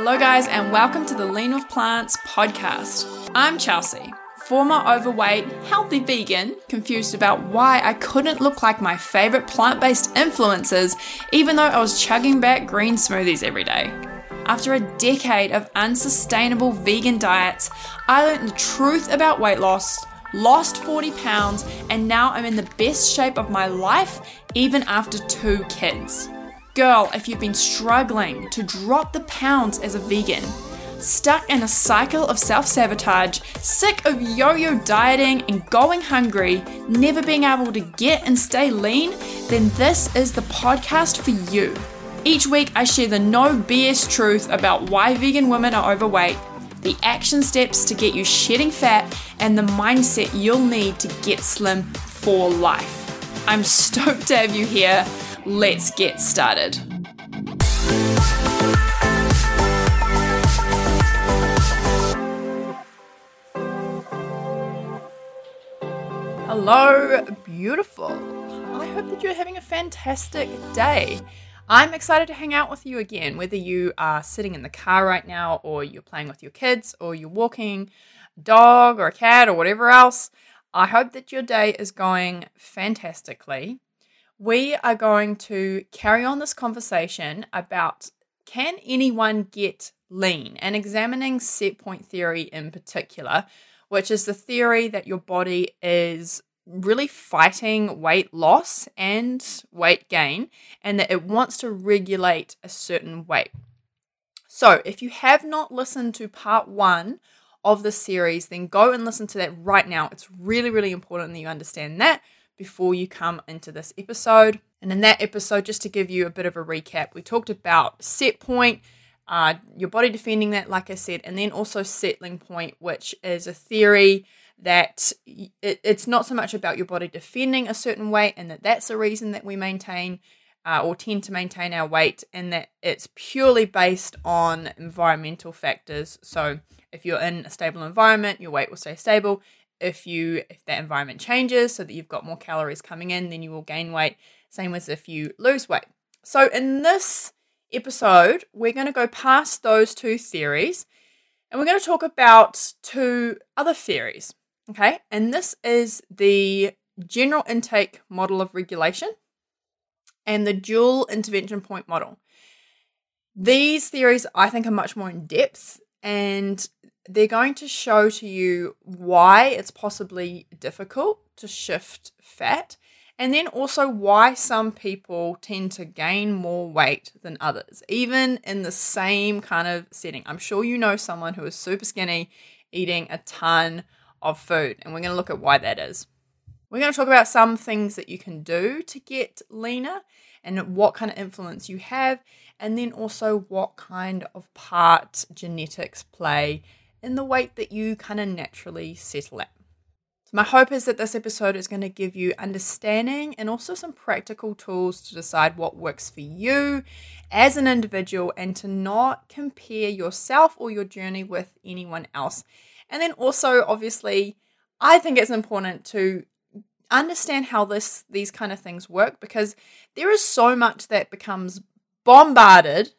Hello guys and welcome to the Lean with Plants podcast. I'm Chelsea, former overweight, healthy vegan, confused about why I couldn't look like my favourite plant-based influencers even though I was chugging back green smoothies every day. After a decade of unsustainable vegan diets, I learned the truth about weight loss, lost 40 pounds, and now I'm in the best shape of my life even after 2 kids. Girl, if you've been struggling to drop the pounds as a vegan, stuck in a cycle of self-sabotage, sick of yo-yo dieting and going hungry, never being able to get and stay lean, then this is the podcast for you. Each week I share the no BS truth about why vegan women are overweight, the action steps to get you shedding fat, and the mindset you'll need to get slim for life. I'm stoked to have you here. Let's get started. Hello, beautiful. I hope that you're having a fantastic day. I'm excited to hang out with you again, whether you are sitting in the car right now or you're playing with your kids or you're walking a dog or a cat or whatever else. I hope that your day is going fantastically. We are going to carry on this conversation about can anyone get lean, and examining set point theory in particular, which is the theory that your body is really fighting weight loss and weight gain, and that it wants to regulate a certain weight. So if you have not listened to part 1 of the series, then go and listen to that right now. It's really, really important that you understand that before you come into this episode. And in that episode, just to give you a bit of a recap, we talked about set point, your body defending that, like I said, and then also settling point, which is a theory that it's not so much about your body defending a certain weight and that's the reason that we maintain or tend to maintain our weight, and that it's purely based on environmental factors. So if you're in a stable environment, your weight will stay stable. If that environment changes so that you've got more calories coming in, then you will gain weight. Same as if you lose weight. So in this episode, we're going to go past those 2 theories and we're going to talk about 2 other theories. Okay, and this is the general intake model of regulation and the dual intervention point model. These theories, I think, are much more in depth, and they're going to show to you why it's possibly difficult to shift fat, and then also why some people tend to gain more weight than others, even in the same kind of setting. I'm sure you know someone who is super skinny eating a ton of food, and we're going to look at why that is. We're going to talk about some things that you can do to get leaner and what kind of influence you have, and then also what kind of part genetics play in the weight that you kind of naturally settle at. So my hope is that this episode is going to give you understanding and also some practical tools to decide what works for you as an individual, and to not compare yourself or your journey with anyone else. And then also, obviously, I think it's important to understand how these kind of things work, because there is so much that is bombarded,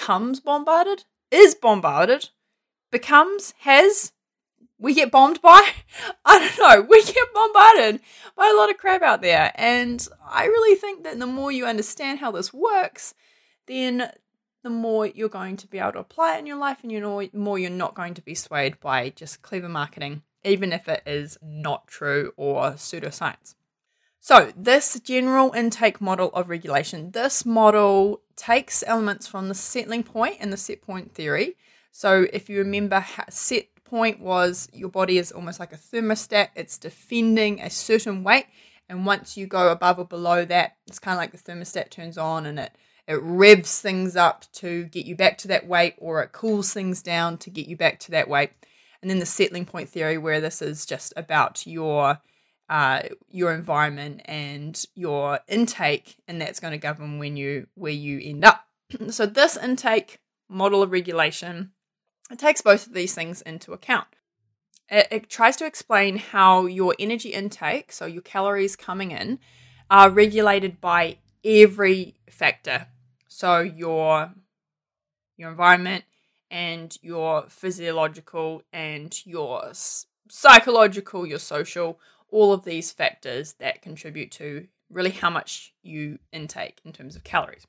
we get bombed by, I don't know, we get bombarded by a lot of crap out there. And I really think that the more you understand how this works, then the more you're going to be able to apply it in your life, and the more you're not going to be swayed by just clever marketing, even if it is not true or pseudoscience. So this general intake model of regulation, this model takes elements from the settling point and the set point theory. So if you remember, set point was your body is almost like a thermostat. It's defending a certain weight, and once you go above or below that, it's kind of like the thermostat turns on and it revs things up to get you back to that weight, or it cools things down to get you back to that weight. And then the settling point theory, where this is just about your environment and your intake, and that's going to govern where you end up. So this intake model of regulation, it takes both of these things into account. It tries to explain how your energy intake, so your calories coming in, are regulated by every factor. So your environment and your physiological and your psychological, your social, all of these factors that contribute to really how much you intake in terms of calories.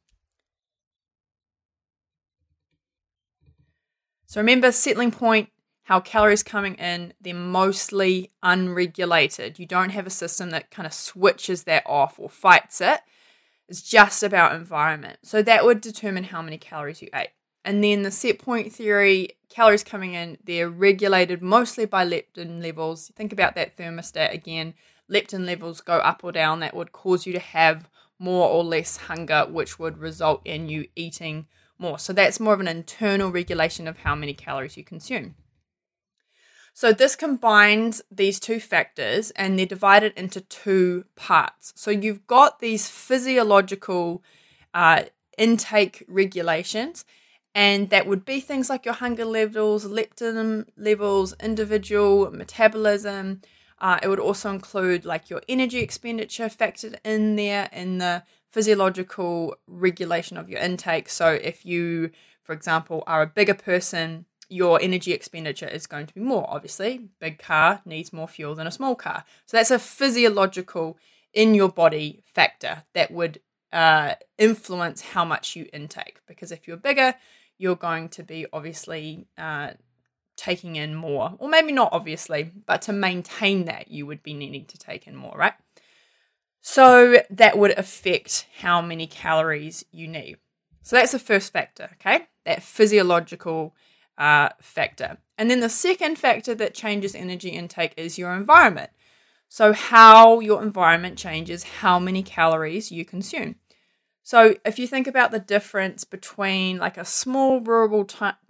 So remember, settling point, how calories coming in, they're mostly unregulated. You don't have a system that kind of switches that off or fights it. It's just about environment. So that would determine how many calories you ate. And then the set point theory, calories coming in, they're regulated mostly by leptin levels. Think about that thermostat again. Leptin levels go up or down. That would cause you to have more or less hunger, which would result in you eating more. So that's more of an internal regulation of how many calories you consume. So this combines these two factors and they're divided into two parts. So you've got these physiological intake regulations, and that would be things like your hunger levels, leptin levels, individual metabolism. It would also include like your energy expenditure factored in there in the physiological regulation of your intake. So if you, for example, are a bigger person, your energy expenditure is going to be more, obviously. Big car needs more fuel than a small car. So that's a physiological in your body factor that would influence how much you intake. Because if you're bigger, you're going to be obviously taking in more. Or maybe not obviously, but to maintain that, you would be needing to take in more, right? So that would affect how many calories you need. So that's the first factor, okay? That physiological factor. And then the second factor that changes energy intake is your environment. So how your environment changes how many calories you consume. So if you think about the difference between like a small rural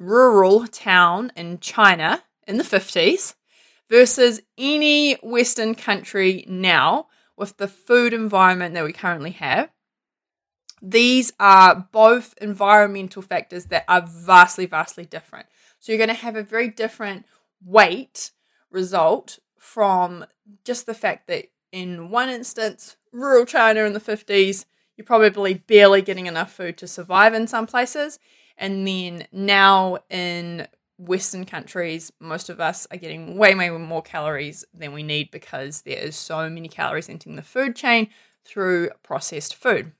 town in China in the 50s versus any Western country now with the food environment that we currently have, these are both environmental factors that are vastly, vastly different. So you're going to have a very different weight result from just the fact that in one instance, rural China in the 50s, you're probably barely getting enough food to survive in some places. And then now in Western countries, most of us are getting way, way more calories than we need because there is so many calories entering the food chain through processed food.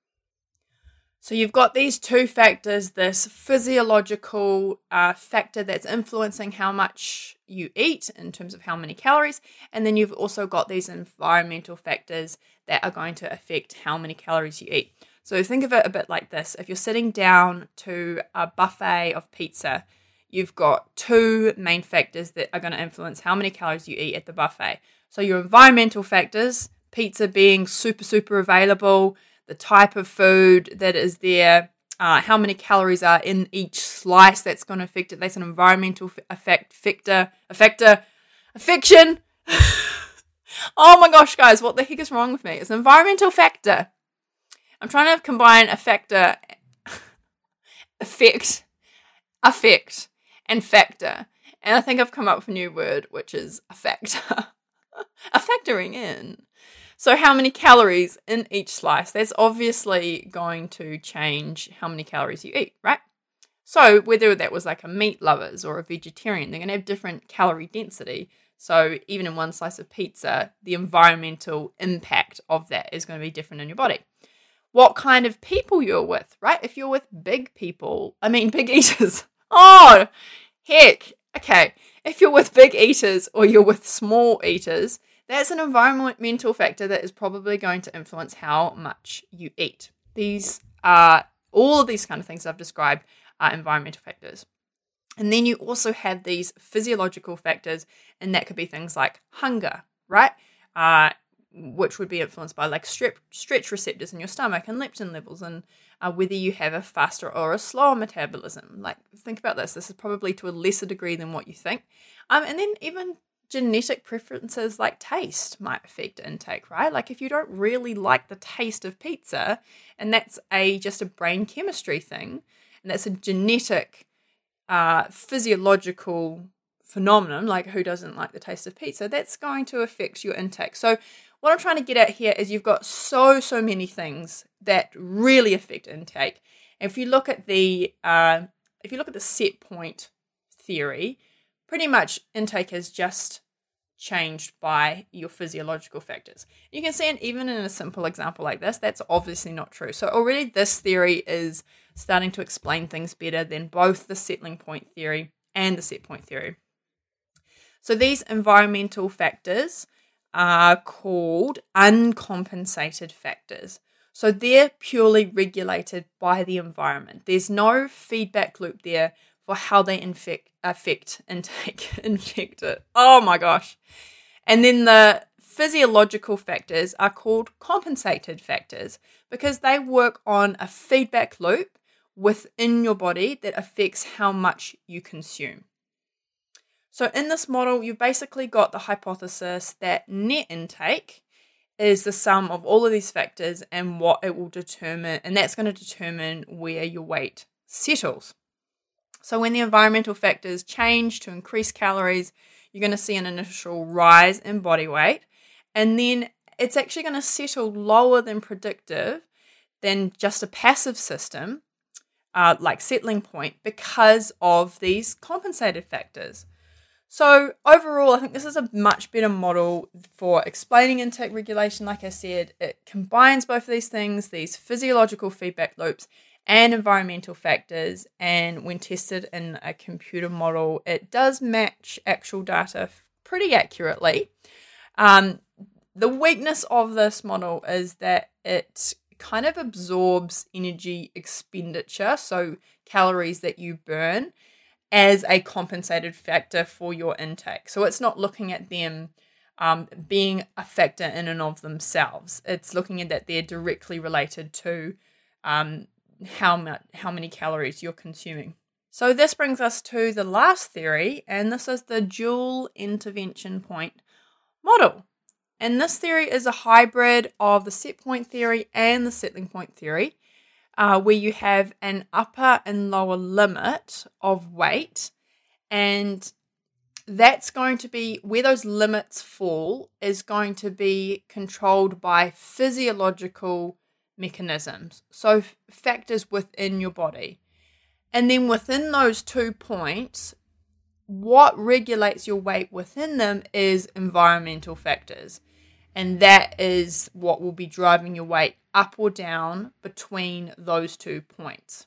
So you've got these two factors, this physiological factor that's influencing how much you eat in terms of how many calories, and then you've also got these environmental factors that are going to affect how many calories you eat. So think of it a bit like this. If you're sitting down to a buffet of pizza, you've got two main factors that are going to influence how many calories you eat at the buffet. So your environmental factors, pizza being super, super available, the type of food that is there, how many calories are in each slice, that's going to affect it. That's an environmental affection. Oh my gosh, guys, what the heck is wrong with me? It's an environmental factor. I'm trying to combine affect, and factor. And I think I've come up with a new word, which is a factor. A factoring in. So how many calories in each slice, that's obviously going to change how many calories you eat, right? So whether that was like a meat lovers or a vegetarian, they're going to have different calorie density. So even in one slice of pizza, the environmental impact of that is going to be different in your body. What kind of people you're with, right? If you're with big eaters. Oh, heck. Okay. If you're with big eaters or you're with small eaters, that's an environmental factor that is probably going to influence how much you eat. These are all of these kind of things I've described are environmental factors. And then you also have these physiological factors, and that could be things like hunger, right? Which would be influenced by like stretch receptors in your stomach and leptin levels, and whether you have a faster or a slower metabolism. Like, think about this. This is probably to a lesser degree than what you think. And then even genetic preferences like taste might affect intake, right? Like if you don't really like the taste of pizza, and that's just a brain chemistry thing, and that's a genetic physiological phenomenon, like who doesn't like the taste of pizza, that's going to affect your intake. So what I'm trying to get at here is you've got so many things that really affect intake. If you look at the if you look at the set point theory, pretty much intake is just changed by your physiological factors. You can see, and even in a simple example like this, that's obviously not true. So already this theory is starting to explain things better than both the settling point theory and the set point theory. So these environmental factors are called uncompensated factors. So they're purely regulated by the environment. There's no feedback loop there for how they affect intake. Infect it. Oh my gosh. And then the physiological factors are called compensated factors because they work on a feedback loop within your body that affects how much you consume. So in this model, you've basically got the hypothesis that net intake is the sum of all of these factors and what it will determine, and that's going to determine where your weight settles. So when the environmental factors change to increase calories, you're going to see an initial rise in body weight, and then it's actually going to settle lower than predictive than just a passive system, like settling point, because of these compensated factors. So overall, I think this is a much better model for explaining intake regulation. Like I said, it combines both of these things, these physiological feedback loops and environmental factors, and when tested in a computer model, it does match actual data pretty accurately. The weakness of this model is that it kind of absorbs energy expenditure, so calories that you burn, as a compensated factor for your intake. So it's not looking at them being a factor in and of themselves. It's looking at that they're directly related to how many calories you're consuming. So this brings us to the last theory, and this is the dual intervention point model. And this theory is a hybrid of the set point theory and the settling point theory, where you have an upper and lower limit of weight, and that's going to be where those limits fall is going to be controlled by physiological mechanisms, so factors within your body. And then within those 2 points, what regulates your weight within them is environmental factors. And that is what will be driving your weight up or down between those 2 points.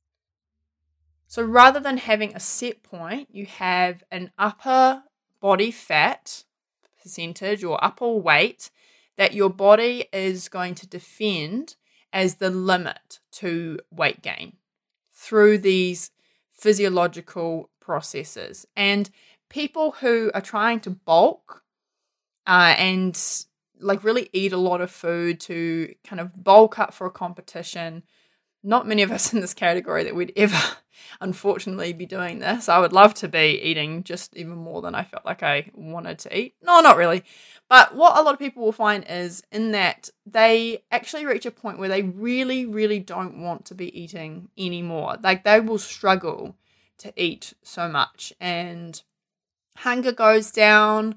So rather than having a set point, you have an upper body fat percentage or upper weight that your body is going to defend as the limit to weight gain through these physiological processes. And people who are trying to bulk and like really eat a lot of food to kind of bulk up for a competition, not many of us in this category that would ever unfortunately be doing this. I would love to be eating just even more than I felt like I wanted to eat. No, not really. But what a lot of people will find is in that they actually reach a point where they really, really don't want to be eating anymore. Like they will struggle to eat so much, and hunger goes down.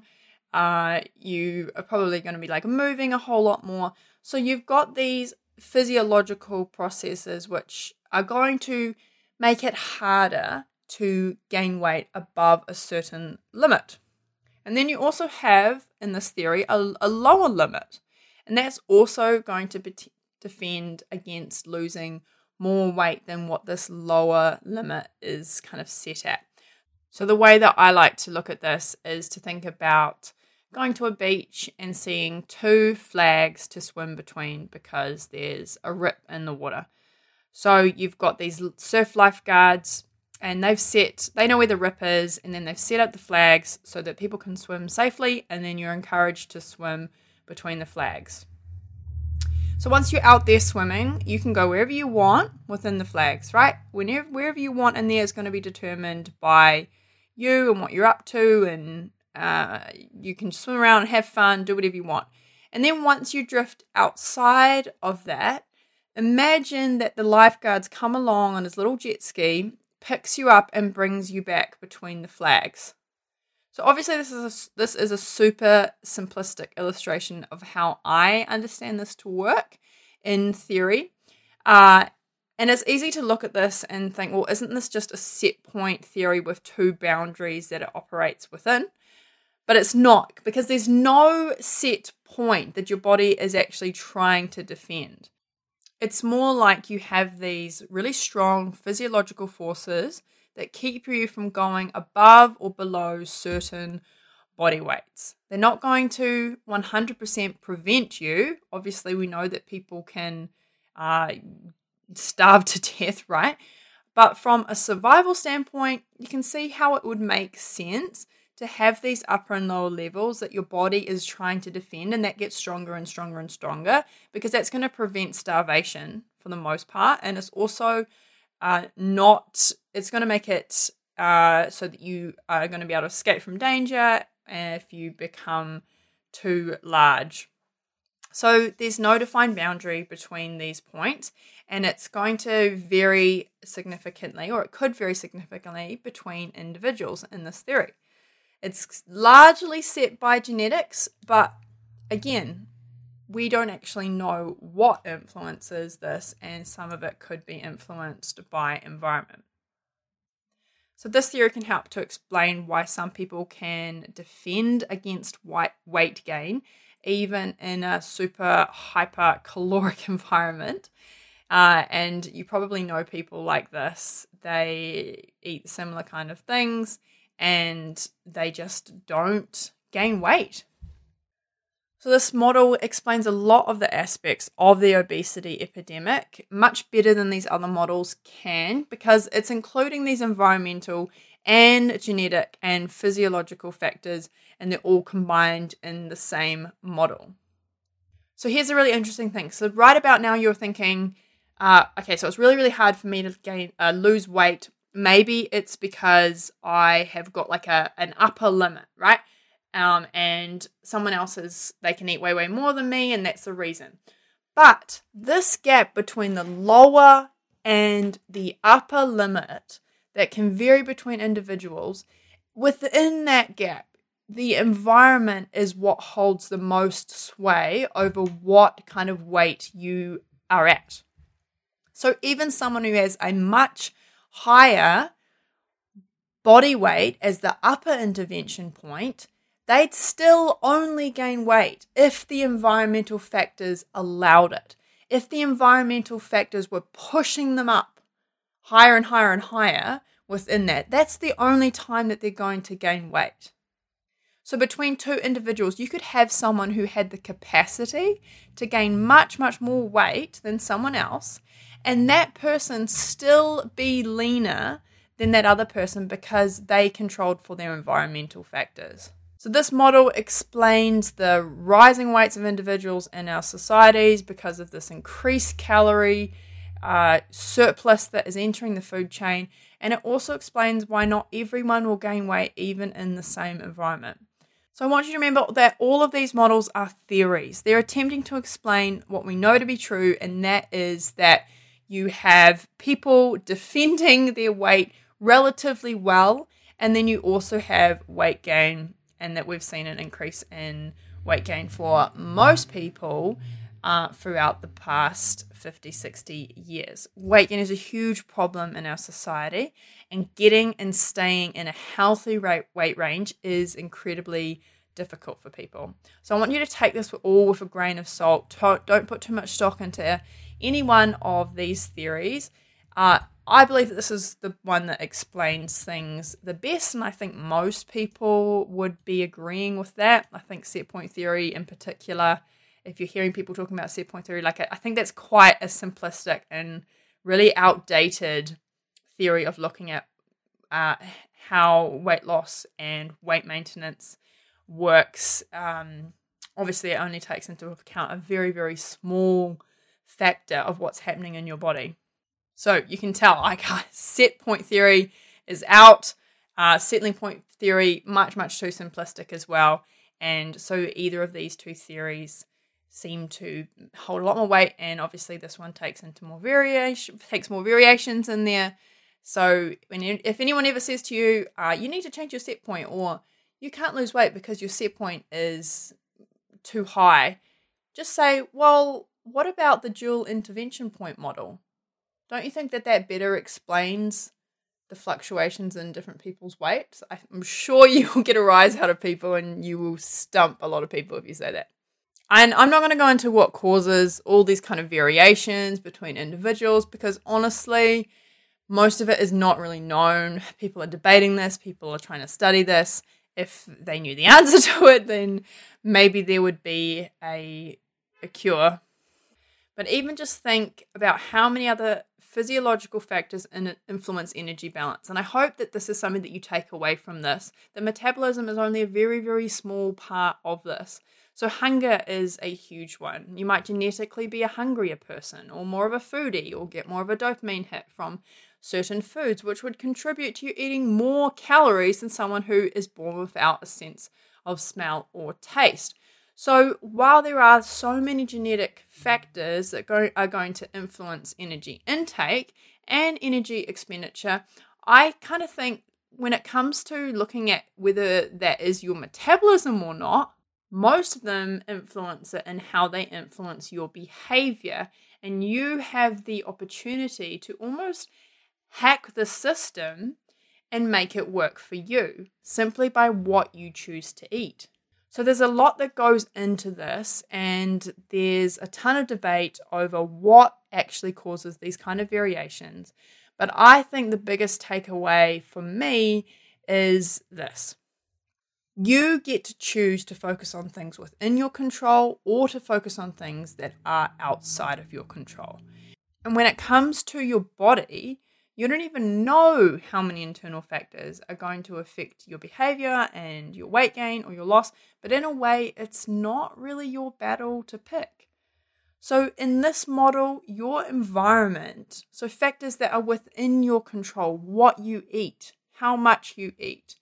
You are probably going to be like moving a whole lot more. So you've got these physiological processes which are going to make it harder to gain weight above a certain limit. And then you also have, in this theory, a lower limit. And that's also going to defend against losing more weight than what this lower limit is kind of set at. So the way that I like to look at this is to think about going to a beach and seeing 2 flags to swim between because there's a rip in the water. So you've got these surf lifeguards, and they know where the rip is, and then they've set up the flags so that people can swim safely, and then you're encouraged to swim between the flags. So once you're out there swimming, you can go wherever you want within the flags, right? Wherever you want in there is going to be determined by you and what you're up to, and you can swim around and have fun, do whatever you want. And then once you drift outside of that, imagine that the lifeguards come along on his little jet ski, picks you up and brings you back between the flags. So obviously this is a super simplistic illustration of how I understand this to work in theory. And it's easy to look at this and think, well, isn't this just a set point theory with two boundaries that it operates within? But it's not, because there's no set point that your body is actually trying to defend. It's more like you have these really strong physiological forces that keep you from going above or below certain body weights. They're not going to 100% prevent you. Obviously, we know that people can starve to death, right? But from a survival standpoint, you can see how it would make sense to have these upper and lower levels that your body is trying to defend, and that gets stronger and stronger and stronger, because that's going to prevent starvation for the most part. And it's also it's going to make it so that you are going to be able to escape from danger if you become too large. So there's no defined boundary between these points, and it's going to vary significantly, or it could vary significantly between individuals in this theory. It's largely set by genetics, but again, we don't actually know what influences this, and some of it could be influenced by environment. So this theory can help to explain why some people can defend against weight gain, even in a super hyper caloric environment. And you probably know people like this. They eat similar kind of things, and they just don't gain weight. So this model explains a lot of the aspects of the obesity epidemic much better than these other models can, because it's including these environmental and genetic and physiological factors, and they're all combined in the same model. So here's a really interesting thing. So right about now you're thinking, okay, so it's really, really hard for me to lose weight. Maybe it's because I have got like an upper limit, right? And someone else's, they can eat way, way more than me, and that's the reason. But this gap between the lower and the upper limit that can vary between individuals, within that gap, the environment is what holds the most sway over what kind of weight you are at. So even someone who has a much higher body weight as the upper intervention point, they'd still only gain weight if the environmental factors allowed it. If the environmental factors were pushing them up higher and higher and higher within that, that's the only time that they're going to gain weight. So between two individuals, you could have someone who had the capacity to gain much, much more weight than someone else, and that person still be leaner than that other person because they controlled for their environmental factors. So this model explains the rising weights of individuals in our societies because of this increased calorie surplus that is entering the food chain, and it also explains why not everyone will gain weight even in the same environment. So I want you to remember that all of these models are theories. They're attempting to explain what we know to be true, and that is that you have people defending their weight relatively well, and then you also have weight gain, and that we've seen an increase in weight gain for most people throughout the past 50, 60 years. Weight gain is a huge problem in our society, and getting and staying in a healthy weight range is incredibly difficult for people. So I want you to take this all with a grain of salt. Don't put too much stock into any one of these theories. I believe that this is the one that explains things the best, and I think most people would be agreeing with that. I think set point theory in particular, if you're hearing people talking about set point theory, I think that's quite a simplistic and really outdated theory of looking at how weight loss and weight maintenance works. Obviously, it only takes into account a very, very small factor of what's happening in your body. So you can tell, set point theory is out. Settling point theory, much, much too simplistic as well. And so either of these two theories seem to hold a lot more weight, and obviously this one takes more variations in there. So if anyone ever says to you, you need to change your set point, or you can't lose weight because your set point is too high, just say, well, what about the dual intervention point model? Don't you think that better explains the fluctuations in different people's weights? I'm sure you'll get a rise out of people and you will stump a lot of people if you say that. And I'm not going to go into what causes all these kind of variations between individuals because honestly, most of it is not really known. People are debating this. People are trying to study this. If they knew the answer to it, then maybe there would be a cure. But even just think about how many other physiological factors influence energy balance. And I hope that this is something that you take away from this, that metabolism is only a very, very small part of this. So hunger is a huge one. You might genetically be a hungrier person or more of a foodie or get more of a dopamine hit from certain foods, which would contribute to you eating more calories than someone who is born without a sense of smell or taste. So while there are so many genetic factors that are going to influence energy intake and energy expenditure, I kind of think when it comes to looking at whether that is your metabolism or not, most of them influence it in how they influence your behavior. And you have the opportunity to almost hack the system and make it work for you simply by what you choose to eat. So there's a lot that goes into this, and there's a ton of debate over what actually causes these kind of variations. But I think the biggest takeaway for me is this. You get to choose to focus on things within your control or to focus on things that are outside of your control. And when it comes to your body, you don't even know how many internal factors are going to affect your behavior and your weight gain or your loss, but in a way, it's not really your battle to pick. So in this model, your environment, so factors that are within your control, what you eat, how much you eat,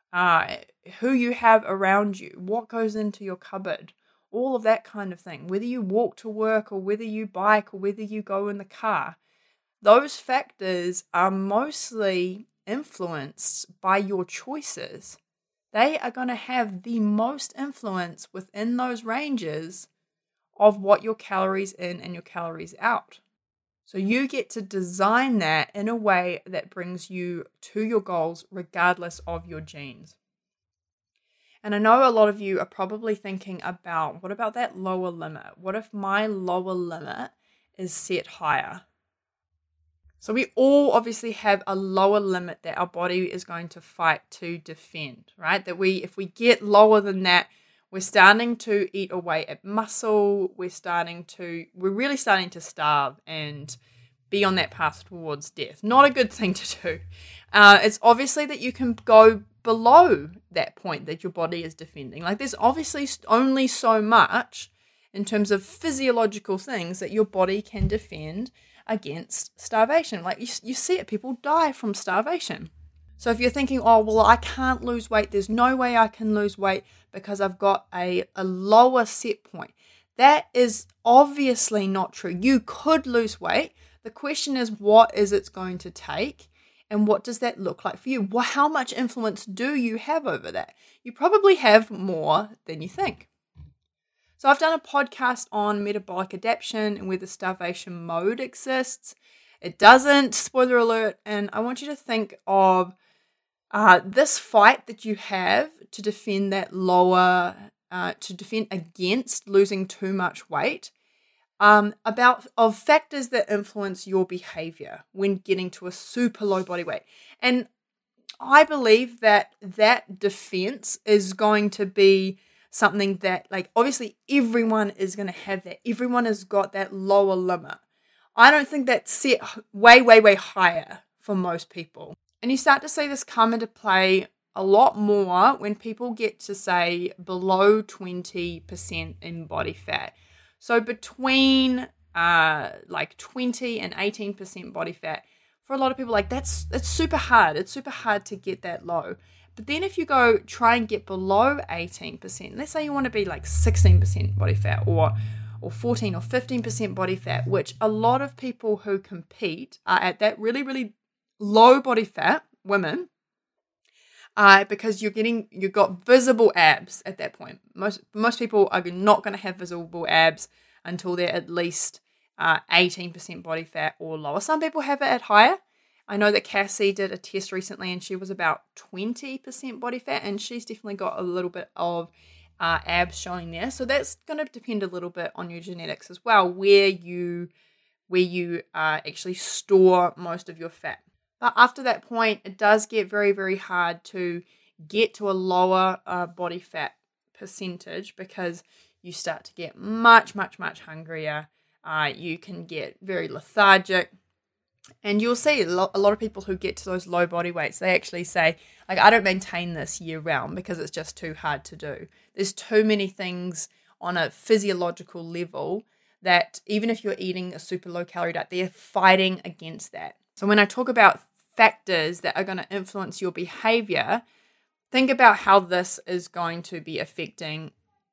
who you have around you, what goes into your cupboard, all of that kind of thing, whether you walk to work or whether you bike or whether you go in the car. Those factors are mostly influenced by your choices. They are going to have the most influence within those ranges of what your calories in and your calories out. So you get to design that in a way that brings you to your goals regardless of your genes. And I know a lot of you are probably thinking about, what about that lower limit? What if my lower limit is set higher? So we all obviously have a lower limit that our body is going to fight to defend, right? That if we get lower than that, we're starting to eat away at muscle. We're really starting to starve and be on that path towards death. Not a good thing to do. It's obviously that you can go below that point that your body is defending. Like there's obviously only so much in terms of physiological things that your body can defend against starvation. Like you see it, people die from starvation. So if you're thinking, oh, well, I can't lose weight, there's no way I can lose weight because I've got a lower set point. That is obviously not true. You could lose weight. The question is, what is it going to take? And what does that look like for you? Well, how much influence do you have over that? You probably have more than you think. So I've done a podcast on metabolic adaptation and whether starvation mode exists. It doesn't, spoiler alert, and I want you to think of this fight that you have to defend that lower, to defend against losing too much weight, of factors that influence your behavior when getting to a super low body weight. And I believe that defense is going to be something that, like, obviously everyone is going to have that. Everyone has got that lower limit. I don't think that's set way, way, way higher for most people. And you start to see this come into play a lot more when people get to, say, below 20% in body fat. So between 20 and 18% body fat, for a lot of people, like that's super hard. It's super hard to get that low. But then if you go try and get below 18%, let's say you want to be like 16% body fat or 14 or 15% body fat, which a lot of people who compete are at that really, really low body fat, women, because you've got visible abs at that point. Most people are not going to have visible abs until they're at least 18% body fat or lower. Some people have it at higher. I know that Cassie did a test recently and she was about 20% body fat, and she's definitely got a little bit of abs showing there. So that's going to depend a little bit on your genetics as well, where you actually store most of your fat. But after that point, it does get very, very hard to get to a lower body fat percentage, because you start to get much, much, much hungrier. You can get very lethargic. And you'll see a lot of people who get to those low body weights, they actually say, like, I don't maintain this year round because it's just too hard to do. There's too many things on a physiological level that even if you're eating a super low calorie diet, they're fighting against that. So when I talk about factors that are going to influence your behavior, think about how this is going to be affecting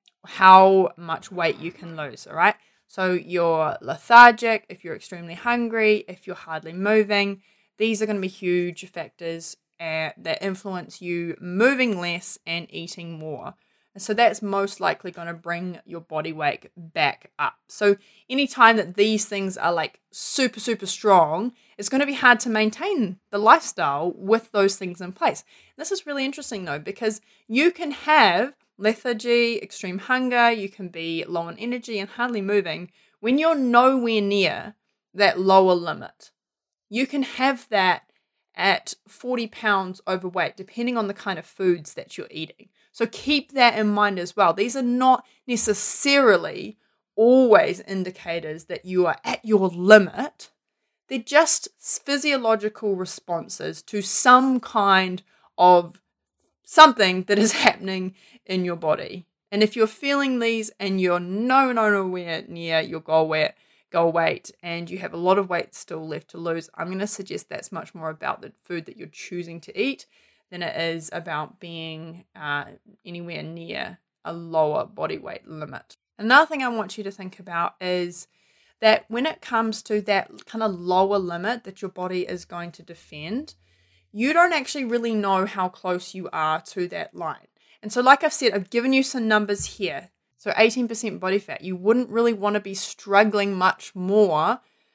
how much weight you can lose, all right? So you're lethargic, if you're extremely hungry, if you're hardly moving, these are going to be huge factors that influence you moving less and eating more. And so that's most likely going to bring your body weight back up. So anytime that these things are like super, super strong, it's going to be hard to maintain the lifestyle with those things in place. This is really interesting though, because you can have lethargy, extreme hunger, you can be low on energy and hardly moving when you're nowhere near that lower limit. You can have that at 40 pounds overweight, depending on the kind of foods that you're eating. So keep that in mind as well. These are not necessarily always indicators that you are at your limit. They're just physiological responses to some kind of something that is happening in your body. And if you're feeling these and you're nowhere near your goal weight and you have a lot of weight still left to lose, I'm going to suggest that's much more about the food that you're choosing to eat than it is about being anywhere near a lower body weight limit. Another thing I want you to think about is that when it comes to that kind of lower limit that your body is going to defend, you don't actually really know how close you are to that line. And so like I've said, I've given you some numbers here. So 18% body fat, you wouldn't really want to be struggling much more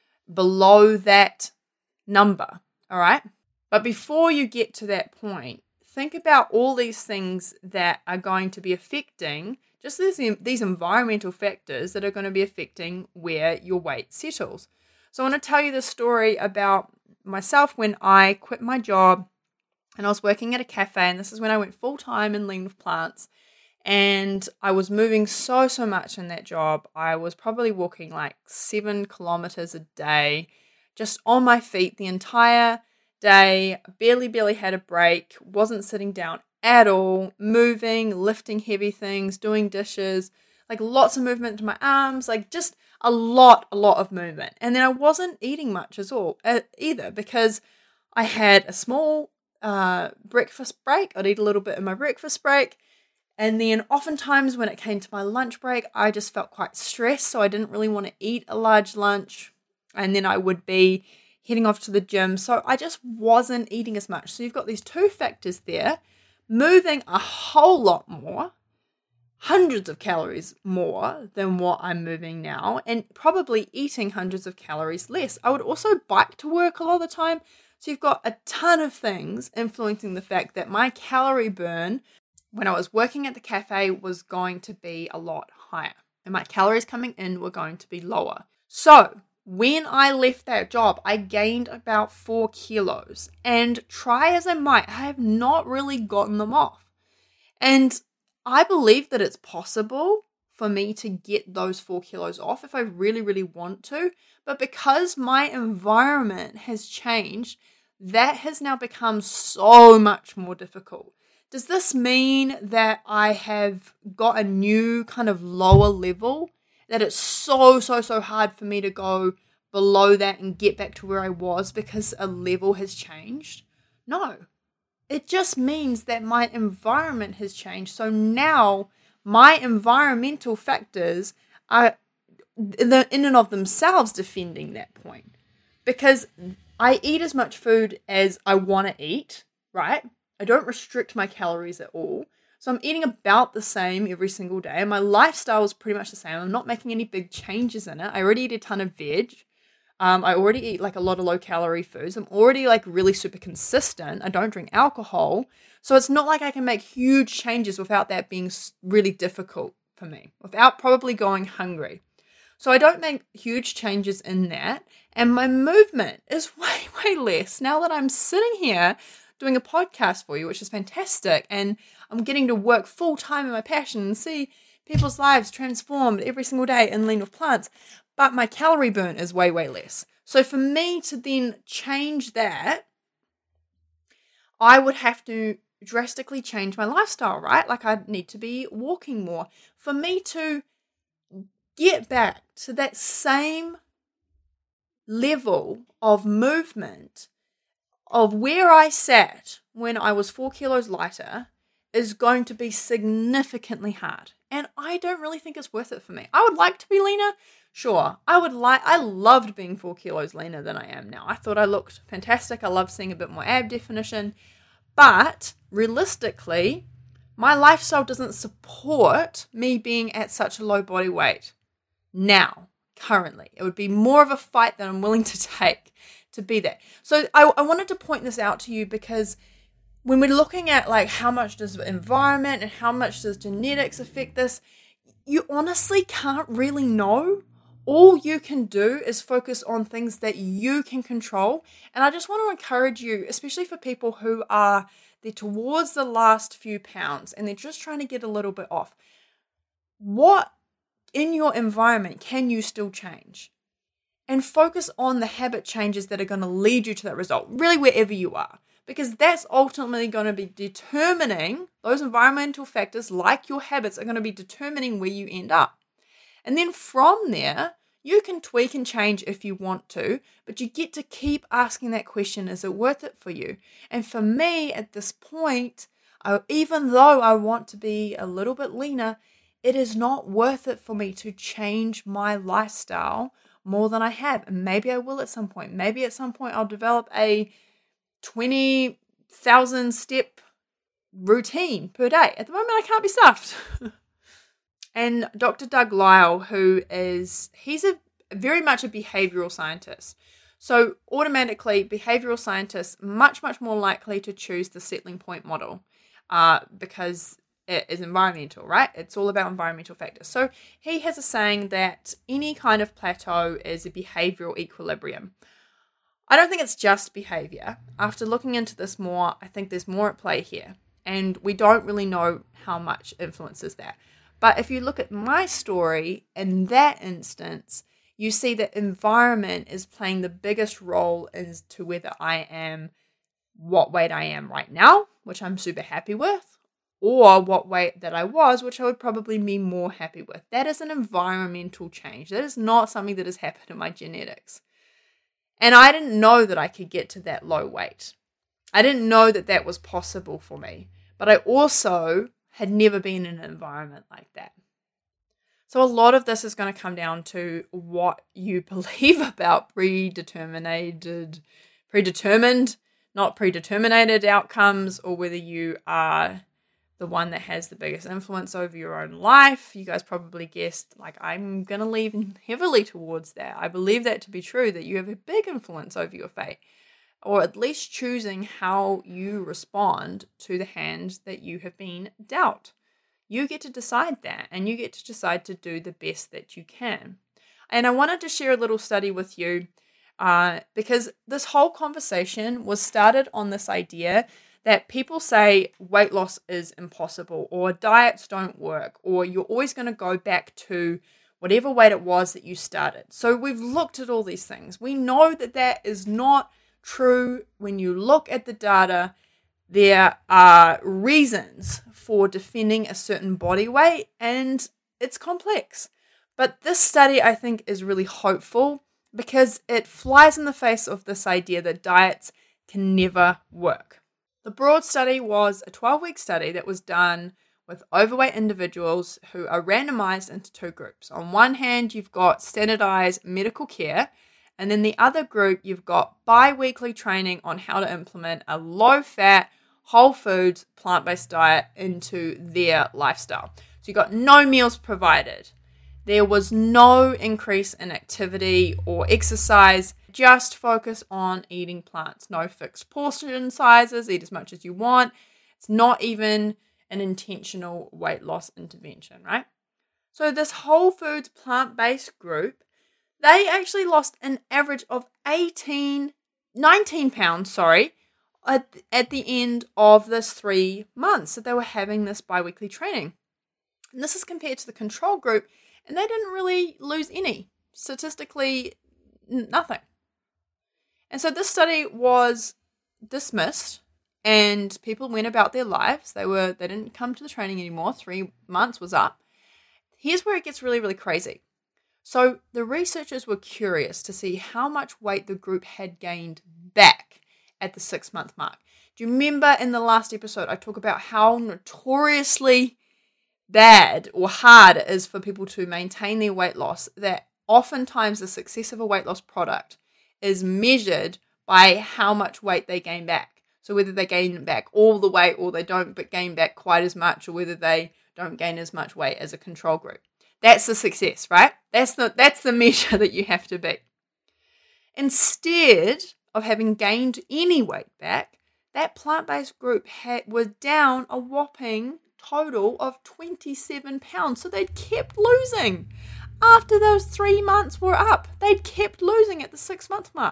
below that number, all right? But before you get to that point, think about all these things that are going to be affecting, just these environmental factors that are going to be affecting where your weight settles. So I want to tell you the story about myself when I quit my job and I was working at a cafe, and this is when I went full-time in Lean with Plants, and I was moving so much in that job. I was probably walking like 7 kilometers a day, just on my feet the entire day, barely had a break, wasn't sitting down at all, moving, lifting heavy things, doing dishes, like lots of movement to my arms, like just a lot of movement. And then I wasn't eating much at all either, because I had a small breakfast break. I'd eat a little bit in my breakfast break. And then oftentimes when it came to my lunch break, I just felt quite stressed. So I didn't really want to eat a large lunch. And then I would be heading off to the gym. So I just wasn't eating as much. So you've got these two factors there, moving a whole lot more, hundreds of calories more than what I'm moving now, and probably eating hundreds of calories less. I would also bike to work a lot of the time. So you've got a ton of things influencing the fact that my calorie burn when I was working at the cafe was going to be a lot higher, and my calories coming in were going to be lower. So when I left that job, I gained about 4 kilos, and try as I might, I have not really gotten them off. And I believe that it's possible for me to get those 4 kilos off if I really want to. But because my environment has changed, that has now become so much more difficult. Does this mean that I have got a new kind of lower level, that it's so hard for me to go below that and get back to where I was because a level has changed? No. It just means that my environment has changed. So now my environmental factors are in and of themselves defending that point. Because I eat as much food as I want to eat, right? I don't restrict my calories at all. So I'm eating about the same every single day. And my lifestyle is pretty much the same. I'm not making any big changes in it. I already eat a ton of veg. I already eat like a lot of low calorie foods. I'm already like really super consistent. I don't drink alcohol. So it's not like I can make huge changes without that being really difficult for me, without probably going hungry. So I don't make huge changes in that. And my movement is way, way less now that I'm sitting here doing a podcast for you, which is fantastic. And I'm getting to work full time in my passion and see people's lives transformed every single day in Lean with Plants. But my calorie burn is way, way less. So for me to then change that, I would have to drastically change my lifestyle, right? Like I'd need to be walking more. For me to get back to that same level of movement of where I sat when I was 4 kilos lighter is going to be significantly hard. And I don't really think it's worth it for me. I would like to be leaner. Sure, I loved being 4 kilos leaner than I am now. I thought I looked fantastic. I loved seeing a bit more ab definition. But realistically, my lifestyle doesn't support me being at such a low body weight now, currently. It would be more of a fight that I'm willing to take to be there. So I wanted to point this out to you because when we're looking at like how much does the environment and how much does genetics affect this, you honestly can't really know. All you can do is focus on things that you can control. And I just want to encourage you, especially for people who are they're towards the last few pounds and they're just trying to get a little bit off. What in your environment can you still change? And focus on the habit changes that are going to lead you to that result, really wherever you are. Because that's ultimately going to be determining, those environmental factors like your habits are going to be determining where you end up. And then from there, you can tweak and change if you want to, but you get to keep asking that question, is it worth it for you? And for me at this point, even though I want to be a little bit leaner, it is not worth it for me to change my lifestyle more than I have. And maybe I will at some point. Maybe at some point I'll develop a 20,000 step routine per day. At the moment, I can't be stuffed. And Dr. Doug Lisle, he's very much a behavioral scientist. So automatically, behavioral scientists much, much more likely to choose the settling point model because it is environmental, right? It's all about environmental factors. So he has a saying that any kind of plateau is a behavioral equilibrium. I don't think it's just behavior. After looking into this more, I think there's more at play here. And we don't really know how much influences that. But if you look at my story, in that instance, you see that environment is playing the biggest role as to whether I am what weight I am right now, which I'm super happy with, or what weight that I was, which I would probably be more happy with. That is an environmental change. That is not something that has happened in my genetics. And I didn't know that I could get to that low weight. I didn't know that that was possible for me. But I also had never been in an environment like that. So a lot of this is going to come down to what you believe about predetermined, not predetermined outcomes, or whether you are the one that has the biggest influence over your own life. You guys probably guessed, like, I'm going to lean heavily towards that. I believe that to be true, that you have a big influence over your fate, or at least choosing how you respond to the hand that you have been dealt. You get to decide that, and you get to decide to do the best that you can. And I wanted to share a little study with you because this whole conversation was started on this idea that people say weight loss is impossible, or diets don't work, or you're always going to go back to whatever weight it was that you started. So we've looked at all these things. We know that that is not true. When you look at the data, there are reasons for defending a certain body weight, and it's complex. But this study, I think, is really hopeful because it flies in the face of this idea that diets can never work. The broad study was a 12-week study that was done with overweight individuals who are randomized into two groups. On one hand, you've got standardized medical care, and then the other group, you've got bi-weekly training on how to implement a low-fat, whole foods, plant-based diet into their lifestyle. So you got no meals provided. There was no increase in activity or exercise, just focus on eating plants. No fixed portion sizes, eat as much as you want. It's not even an intentional weight loss intervention, right? So this whole foods plant-based group, they actually lost an average of 19 pounds, at the end of this 3 months that they were having this bi-weekly training. And this is compared to the control group, and they didn't really lose any. Statistically, nothing. And so this study was dismissed, and people went about their lives. They didn't come to the training anymore. 3 months was up. Here's where it gets really, really crazy. So the researchers were curious to see how much weight the group had gained back at the 6-month mark. Do you remember in the last episode, I talk about how notoriously bad or hard it is for people to maintain their weight loss, that oftentimes the success of a weight loss product is measured by how much weight they gain back. So whether they gain back all the weight or they don't but gain back quite as much, or whether they don't gain as much weight as a control group. That's the success, right? That's the measure that you have to beat. Instead of having gained any weight back, that plant-based group was down a whopping total of 27 pounds. So they'd kept losing. After those 3 months were up, they'd kept losing at the 6-month mark.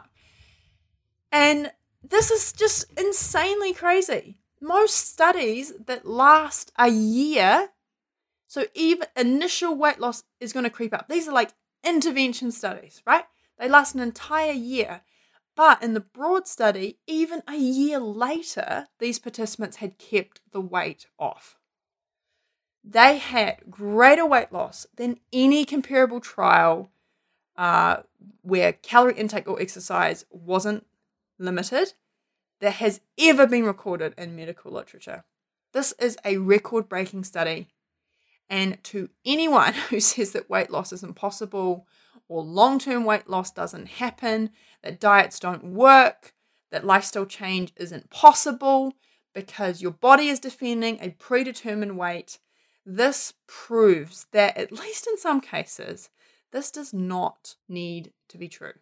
And this is just insanely crazy. Most studies that last a year, so even initial weight loss is going to creep up. These are like intervention studies, right? They last an entire year. But in the broad study, even a year later, these participants had kept the weight off. They had greater weight loss than any comparable trial where calorie intake or exercise wasn't limited that has ever been recorded in medical literature. This is a record-breaking study. And to anyone who says that weight loss is impossible or long-term weight loss doesn't happen, that diets don't work, that lifestyle change isn't possible because your body is defending a predetermined weight, this proves that, at least in some cases, this does not need to be true.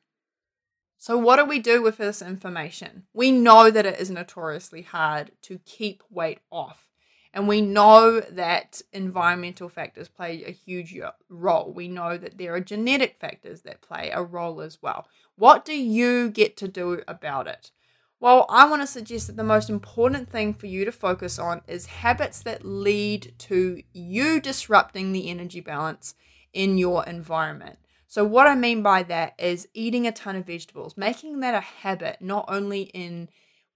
So what do we do with this information? We know that it is notoriously hard to keep weight off. And we know that environmental factors play a huge role. We know that there are genetic factors that play a role as well. What do you get to do about it? Well, I want to suggest that the most important thing for you to focus on is habits that lead to you disrupting the energy balance in your environment. So what I mean by that is eating a ton of vegetables, making that a habit, not only in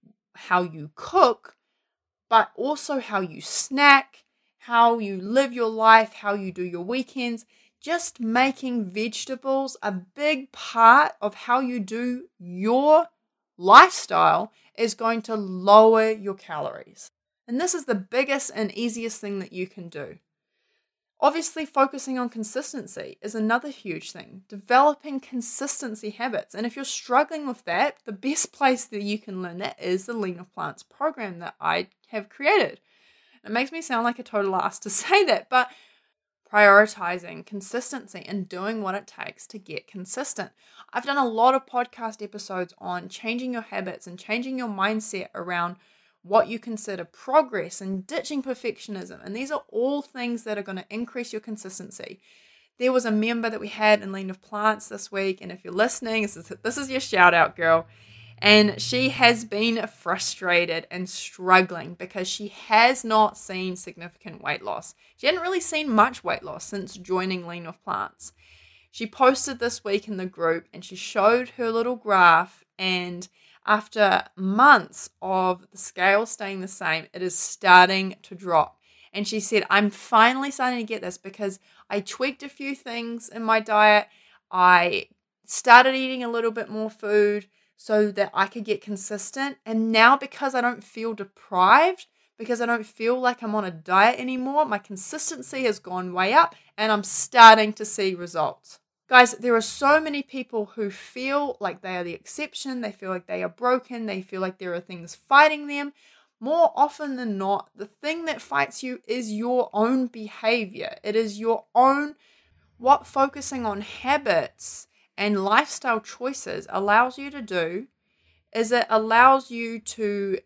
how you cook, but also how you snack, how you live your life, how you do your weekends. Just making vegetables a big part of how you do your lifestyle is going to lower your calories. And this is the biggest and easiest thing that you can do. Obviously, focusing on consistency is another huge thing. Developing consistency habits. And if you're struggling with that, the best place that you can learn that is the Lean Off Plants program that I have created. It makes me sound like a total ass to say that, but prioritizing consistency and doing what it takes to get consistent. I've done a lot of podcast episodes on changing your habits and changing your mindset around what you consider progress and ditching perfectionism. And these are all things that are going to increase your consistency. There was a member that we had in Lean Off Plants this week, and if you're listening, this is your shout out, girl. And she has been frustrated and struggling because she has not seen significant weight loss. She hadn't really seen much weight loss since joining Lean Off Plants. She posted this week in the group and she showed her little graph, and after months of the scale staying the same, it is starting to drop. And she said, I'm finally starting to get this because I tweaked a few things in my diet. I started eating a little bit more food so that I could get consistent. And now because I don't feel deprived, because I don't feel like I'm on a diet anymore, my consistency has gone way up and I'm starting to see results. Guys, there are so many people who feel like they are the exception. They feel like they are broken. They feel like there are things fighting them. more often than not, the thing that fights you is your own behavior. It is your own. What focusing on habits and lifestyle choices allows you to do is it allows you to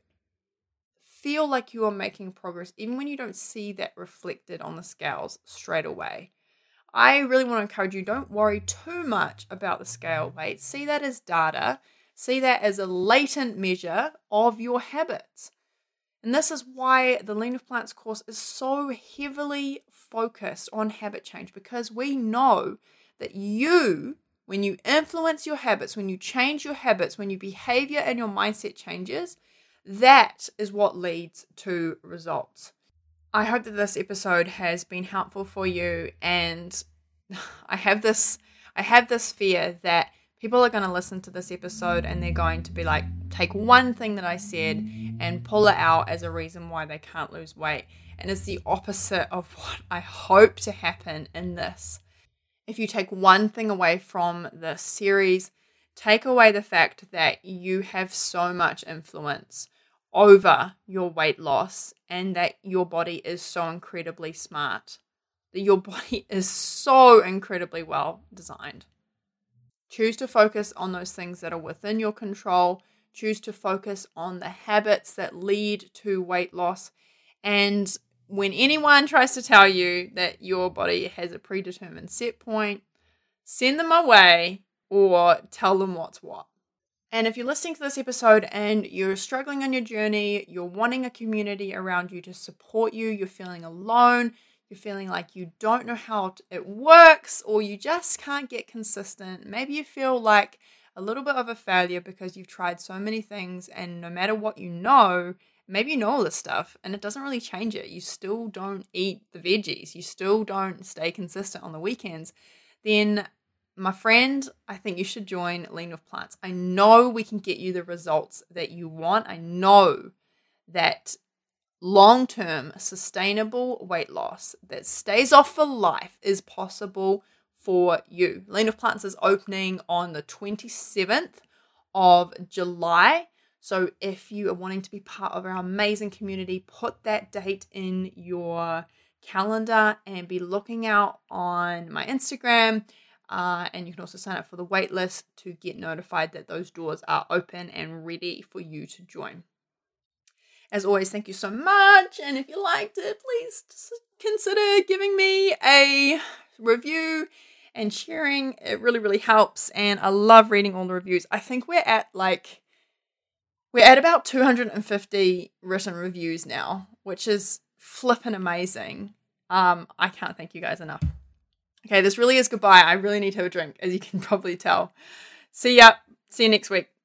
feel like you are making progress even when you don't see that reflected on the scales straight away. I really want to encourage you, don't worry too much about the scale weight. See that as data. See that as a latent measure of your habits. And this is why the Lean with Plants course is so heavily focused on habit change, because we know that when you influence your habits, when you change your habits, when your behavior and your mindset changes, that is what leads to results. I hope that this episode has been helpful for you, and I have this fear that people are going to listen to this episode and they're going to be like, take one thing that I said and pull it out as a reason why they can't lose weight. And it's the opposite of what I hope to happen in this. If you take one thing away from this series, take away the fact that you have so much influence over your weight loss and that your body is so incredibly smart, that your body is so incredibly well designed. Choose to focus on those things that are within your control. Choose to focus on the habits that lead to weight loss. And when anyone tries to tell you that your body has a predetermined set point, send them away or tell them what's what. And if you're listening to this episode and you're struggling on your journey, you're wanting a community around you to support you, you're feeling alone, you're feeling like you don't know how it works, or you just can't get consistent, maybe you feel like a little bit of a failure because you've tried so many things and no matter what you know, maybe you know all this stuff and it doesn't really change it. You still don't eat the veggies. You still don't stay consistent on the weekends. Then my friend, I think you should join Lean with Plants. I know we can get you the results that you want. I know that long-term sustainable weight loss that stays off for life is possible for you. Lean with Plants is opening on the 27th of July. So if you are wanting to be part of our amazing community, put that date in your calendar and be looking out on my Instagram. And you can also sign up for the wait list to get notified that those doors are open and ready for you to join. As always, thank you so much. And if you liked it, please consider giving me a review and sharing. It really, really helps. And I love reading all the reviews. I think we're at about 250 written reviews now, which is flippin' amazing. I can't thank you guys enough. Okay, this really is goodbye. I really need to have a drink, as you can probably tell. See ya. See you next week.